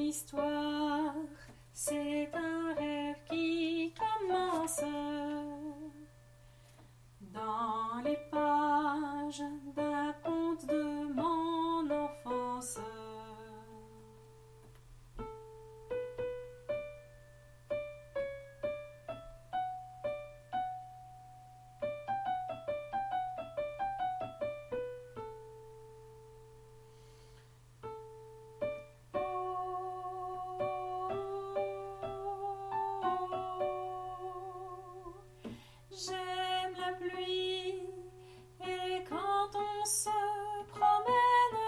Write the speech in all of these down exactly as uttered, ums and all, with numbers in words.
histoire, c'est un rêve qui commence dans les pages d'un conte de mon enfance. J'aime la pluie et quand on se promène,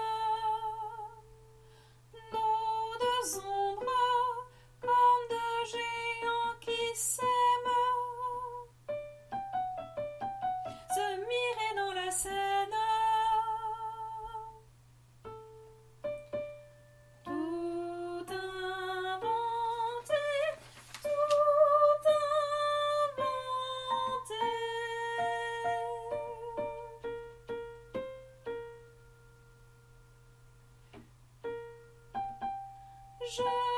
nos deux ombres comme deux géants qui s'aiment se mirer dans la Seine. Tout inventé, tout inventé. Je